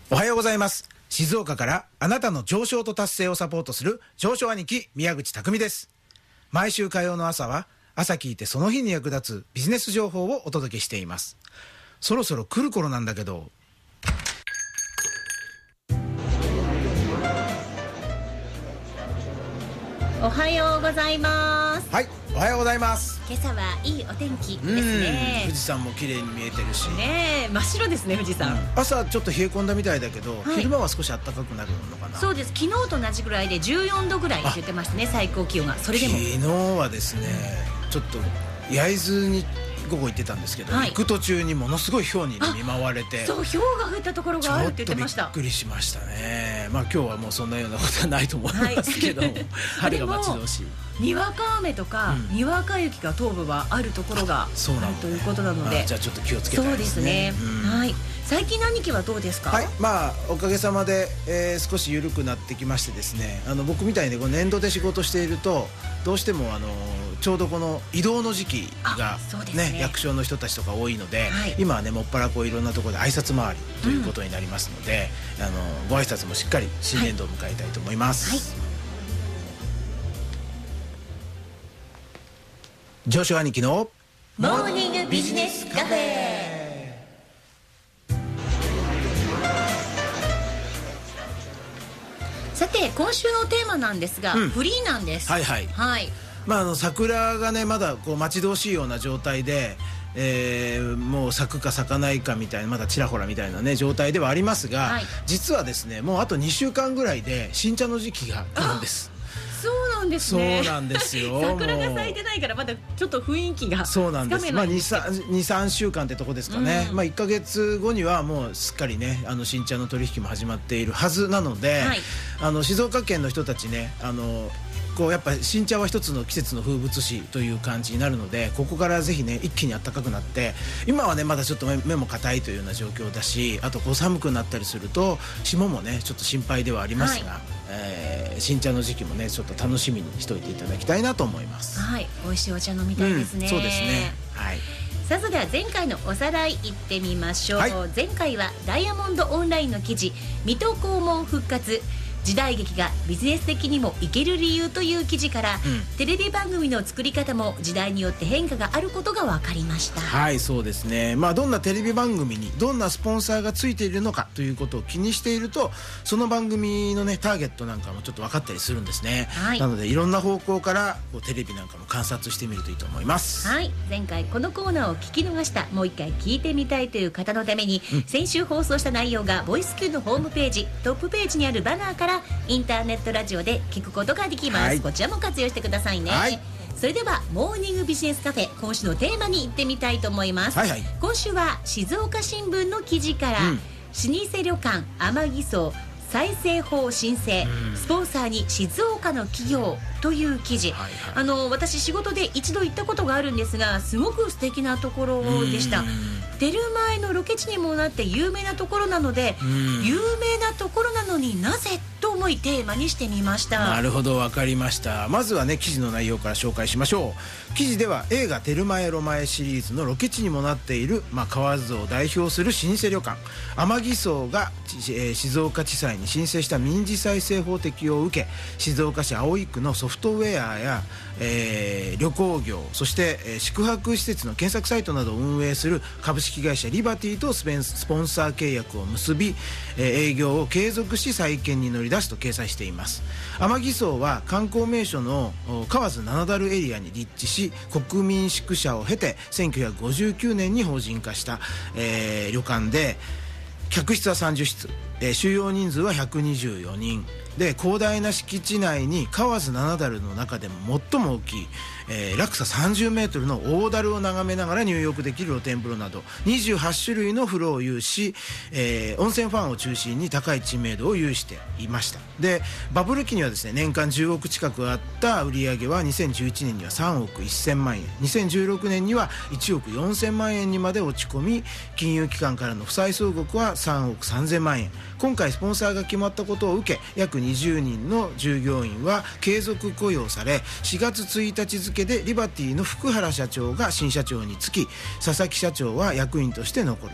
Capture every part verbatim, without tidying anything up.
おはようございます。静岡からあなたの上昇と達成をサポートする上昇兄貴宮口匠です。毎週火曜の朝は朝聞いてその日に役立つビジネス情報をお届けしています。そろそろ来る頃なんだけど。 おはようございます。 はい、おはようございます。 今朝はいいお天気ですね。 富士山も綺麗に見えてるしねえ、真っ白ですね富士山、うん、 朝ちょっと冷え込んだみたいだけど、はい、昼間は少し暖かくなるのかな。 そうです。昨日と同じぐらいでじゅうよんどぐらいって言ってましたね、最高気温が。それでも昨日はですね、ちょっと焼津に午後行ってたんですけど、はい、行く途中にものすごい氷に見舞われて、 そう、氷が降ったところがあるって言ってました。 ちょっとびっくりしましたね。まあ今日はもうそんなようなことはないと思いますけど、はい、晴れが待ち遠しい。 にわか雨とか、うん、にわか雪が東部はあるところがあるということなので、 じゃあちょっと気をつけたいですね。 そうですね、うん、はい。最近の兄貴はどうですか？ はい、まあおかげさまで、えー、少し緩くなってきましてですね、あの僕みたいにこう年度で仕事しているとどうしてもあのちょうどこの移動の時期が、ねね、役所の人たちとか多いので、はい、今はねもっぱらこういろんなところで挨拶回りということになりますので、うん、あのご挨拶もしっかり新年度を迎えたいと思います。はいはい、上昇兄貴のモーニングビジネスカフェ。さて今週のテーマなんですが、うん、フリーなんです。 はいはい、 はい。 まあ、あの桜がねまだこう待ち遠しいような状態で、えー、もう咲くか咲かないかみたいな、まだちらほらみたいなね状態ではありますが、はい、実はですねもうあとにしゅうかんぐらいで新茶の時期が来るんです。 そうなんですね。 そうなんですよ。 桜が咲いてないからまだちょっと雰囲気がつかめないんですけど。 そうなんです。まあに、さんしゅうかんってとこですかね、うん、まあいっかげつごにはもうすっかりねあの新茶の取引も始まっているはずなので、はい、あの静岡県の人たちね、あのこうやっぱ新茶は一つの季節の風物詩という感じになるので、ここからぜひね一気に暖かくなって、今はねまだちょっと 目, 目も硬いというような状況だし、あとこう寒くなったりすると霜もねちょっと心配ではありますが、はい、えー、新茶の時期もねちょっと楽しみにしておいていただきたいなと思います。 はい、美味しいお茶飲みたいですね、うん、 そうですね。はい。 さあそれでは前回のおさらいいってみましょう。はい、前回はダイヤモンドオンラインの記事、水戸黄門復活、時代劇がビジネス的にもいける理由という記事から、うん、テレビ番組の作り方も時代によって変化があることが分かりました。 はい、そうですね。まあどんなテレビ番組にどんなスポンサーがついているのかということを気にしていると、その番組のねターゲットなんかもちょっと分かったりするんですね。はい、なのでいろんな方向からこうテレビなんかも観察してみるといいと思います。 はい、前回このコーナーを聞き逃した、もう一回聞いてみたいという方のために、うん、先週放送した内容がボイス Q のホームページトップページにあるバナーからインターネットラジオで聞くことができます。はい、こちらも活用してくださいね。はい、それではモーニングビジネスカフェ、今週のテーマに行ってみたいと思います。はいはい、今週は静岡新聞の記事から、うん、老舗旅館天城荘再生法申請、うん、スポンサーに静岡の企業という記事、はいはい、あの私仕事で一度行ったことがあるんですが、すごく素敵なところでした。出る前のロケ地にもなって有名なところなので、有名なところなのになぜと思いテーマにしてみました。 なるほど、わかりました。まずはね記事の内容から紹介しましょう。記事では映画「テルマエロマエ」シリーズのロケ地にもなっている、まあ、河津を代表する老舗旅館天城荘が、えー、静岡地裁に申請した民事再生法適用を受け、静岡市葵区のソフトウェアや、えー、旅行業、そして、えー、宿泊施設の検索サイトなどを運営する株式会社リバティとスペンスポンサー契約を結び、えー、営業を継続し再建に乗り出すと掲載しています。天城荘は観光名所の河津七樽エリアに立地し、国民宿舎を経てせんきゅうひゃくごじゅうきゅうねんに法人化した、えー、旅館で、客室はさんじゅっしつ、えー、収容人数はひゃくにじゅうよにんで、広大な敷地内に河津七樽の中でも最も大きい、えー、落差さんじゅうメートルの大樽を眺めながら入浴できる露天風呂などにじゅうはちしゅるいの風呂を有し、えー、温泉ファンを中心に高い知名度を有していました。でバブル期にはですね年間じゅうおく近くあった売上はにせんじゅういちねんにはさんおくせんまんえん、にせんじゅうろくねんにはいちおくよんせんまんえんにまで落ち込み、金融機関からの負債総額はさんおくさんぜんまんえん。今回スポンサーが決まったことを受け、約にじゅうにんの従業員は継続雇用され、しがつついたち付でリバティの福原社長が新社長に就き、佐々木社長は役員として残る。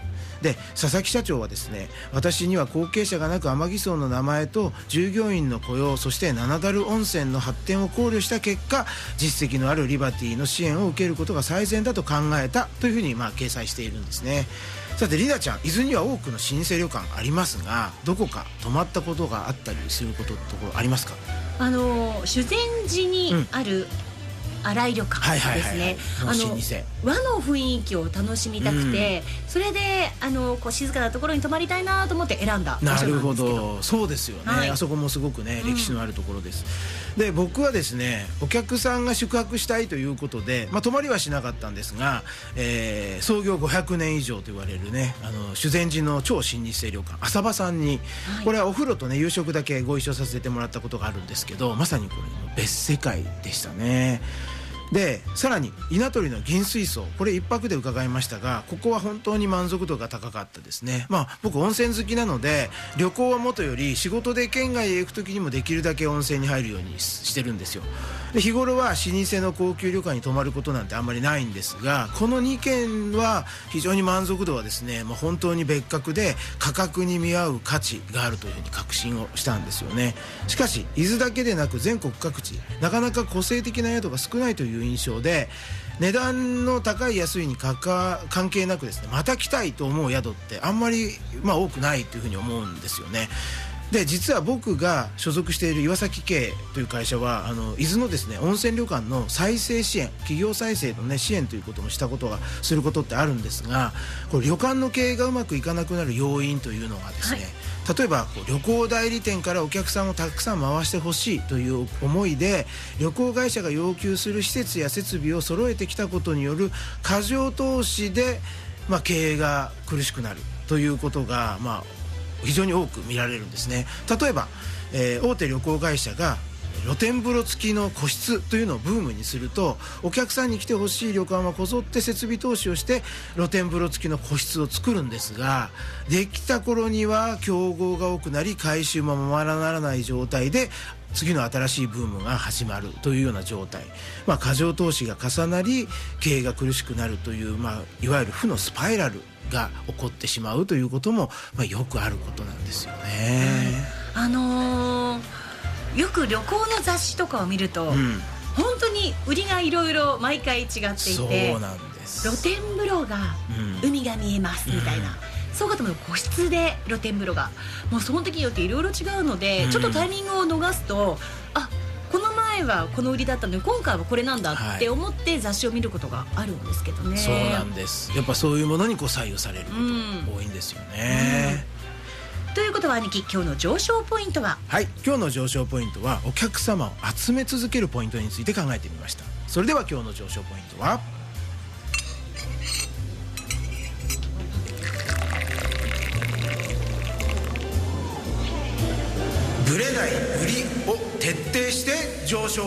で佐々木社長はですね、私には後継者がなく天城荘の名前と従業員の雇用、そして七樽温泉の発展を考慮した結果、実績のあるリバティの支援を受けることが最善だと考えたというふうにまあ掲載しているんですね。さてリナちゃん、伊豆には多くの老舗旅館ありますが、どこか泊まったことがあったりすることところありますか？ あの修善寺にある、うん新井旅館ですね。あの和の雰囲気を楽しみたくて、うん、それであのこう静かなところに泊まりたいなと思って選んだ場所なんですけど。なるほど、 そうですよね、はい、あそこもすごくね歴史のあるところです、うん、で僕はですねお客さんが宿泊したいということで、まあ、泊まりはしなかったんですが、えー、創業ごひゃくねん以上と言われるねあの修善寺の超新日程旅館浅場さんに、はい、これはお風呂とね夕食だけご一緒させてもらったことがあるんですけど、まさにこれの別世界でしたね。でさらに稲取の銀水荘、これ一泊で伺いましたが、ここは本当に満足度が高かったですね。まあ僕温泉好きなので、旅行はもとより仕事で県外へ行く時にもできるだけ温泉に入るようにしてるんですよ。で日頃は老舗の高級旅館に泊まることなんてあんまりないんですが、このにけんは非常に満足度はですね、まあ、本当に別格で価格に見合う価値があるというふうに確信をしたんですよね。しかし伊豆だけでなく全国各地なかなか個性的な宿が少ないという印象で、値段の高い安いにかか関係なくですね、また来たいと思う宿ってあんまり、まあ、多くないというふうに思うんですよね。で実は僕が所属している岩崎系という会社はあの伊豆のですね温泉旅館の再生支援、企業再生の、ね、支援ということもしたことがすることってあるんですが、これ旅館の経営がうまくいかなくなる要因というのはですね、はい、例えばこう旅行代理店からお客さんをたくさん回してほしいという思いで旅行会社が要求する施設や設備を揃えてきたことによる過剰投資で、まあ、経営が苦しくなるということが、まあ非常に多く見られるんですね。例えば、えー、大手旅行会社が露天風呂付きの個室というのをブームにすると、お客さんに来てほしい旅館はこぞって設備投資をして露天風呂付きの個室を作るんですが、できた頃には競合が多くなり改修もままならない状態で次の新しいブームが始まるというような状態、まあ、過剰投資が重なり経営が苦しくなるという、まあ、いわゆる負のスパイラルが起こってしまうということも、まあ、よくあることなんですよね。 あのー、よく旅行の雑誌とかを見ると、うん、本当に売りがいろいろ毎回違っていて、 そうなんです。 露天風呂が海が見えますみたいな、うん、そうかとも個室で露天風呂がもうその時によっていろいろ違うので、うん、ちょっとタイミングを逃すと、あこの前はこの売りだったので今回はこれなんだって思って雑誌を見ることがあるんですけどね、はい、 そうなんです。やっぱそういうものにこう左右されることが多いんですよね、 うんうん、ということは兄貴、今日の上昇ポイントは？ はい、今日の上昇ポイントはお客様を集め続けるポイントについて考えてみました。それでは今日の上昇ポイントはぶれない売りを徹底して上昇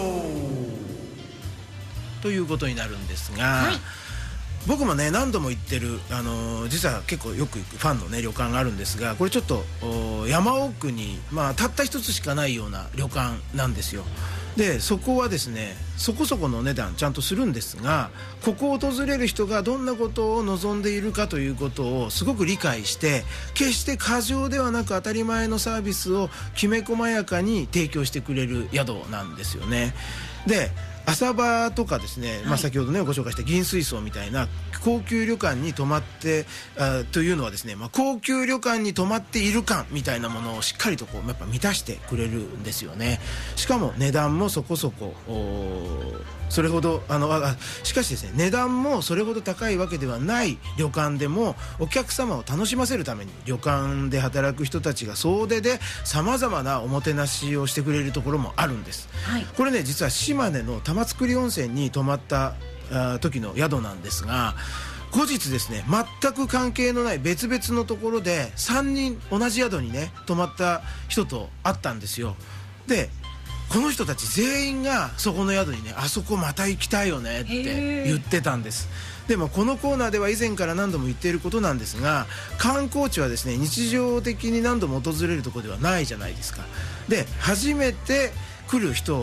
ということになるんですが、はい、僕もね何度も行ってる、あのー、実は結構よく行くファンのね旅館があるんですが、これちょっと山奥に、まあ、たった一つしかないような旅館なんですよ。でそこはですねそこそこの値段ちゃんとするんですが、ここを訪れる人がどんなことを望んでいるかということをすごく理解して、決して過剰ではなく当たり前のサービスをきめ細やかに提供してくれる宿なんですよね。で浅場とかですね、まあ、先ほどねご紹介した銀水荘みたいな高級旅館に泊まってあというのはですね、まあ、高級旅館に泊まっている感みたいなものをしっかりとこうやっぱ満たしてくれるんですよね。しかも値段もそこそこそれほどあのあしかしですね値段もそれほど高いわけではない旅館でも、お客様を楽しませるために旅館で働く人たちが総出でさまざまなおもてなしをしてくれるところもあるんです、はい、これね実は島根の玉造温泉に泊まったあ時の宿なんですが、後日ですね全く関係のない別々のところでさんにん同じ宿にね泊まった人と会ったんですよ。でこの人たち全員がそこの宿にねあそこまた行きたいよねって言ってたんです。でもこのコーナーでは以前から何度も言っていることなんですが、観光地はですね日常的に何度も訪れるところではないじゃないですか。で初めて来る人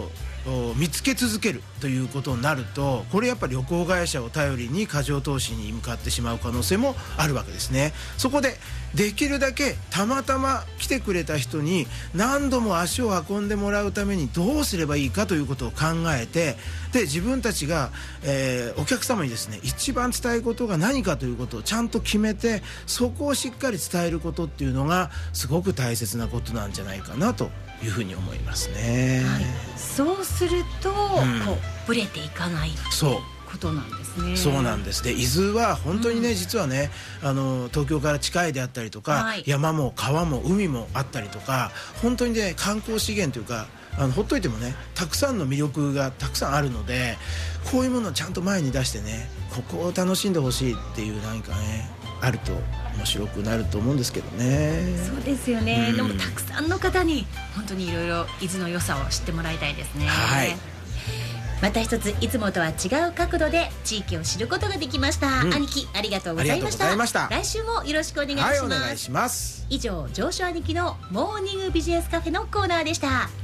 見つけ続けるということになると、これやっぱり旅行会社を頼りに過剰投資に向かってしまう可能性もあるわけですね。そこでできるだけたまたま来てくれた人に何度も足を運んでもらうためにどうすればいいかということを考えて、で自分たちが、えー、お客様にですね一番伝えることが何かということをちゃんと決めて、そこをしっかり伝えることっていうのがすごく大切なことなんじゃないかなというふうに思いますね。 はい、そうすると、うん、こうブレていかないそうことなんですね。 そうなんです。で伊豆は本当にね、うん、実はねあの東京から近いであったりとか、はい、山も川も海もあったりとか、本当にね観光資源というか、あのほっといてもねたくさんの魅力がたくさんあるので、こういうものをちゃんと前に出してね、ここを楽しんでほしいっていう何かねあると面白くなると思うんですけどね。 そうですよね、うん、でもたくさんの方に本当にいろいろ伊豆の良さを知ってもらいたいですね。はい、また一ついつもとは違う角度で地域を知ることができました、うん、兄貴ありがとうございました。 ました来週もよろしくお願いします。 はい、お願いします。 以上上昇兄貴のモーニングビジネスカフェのコーナーでした。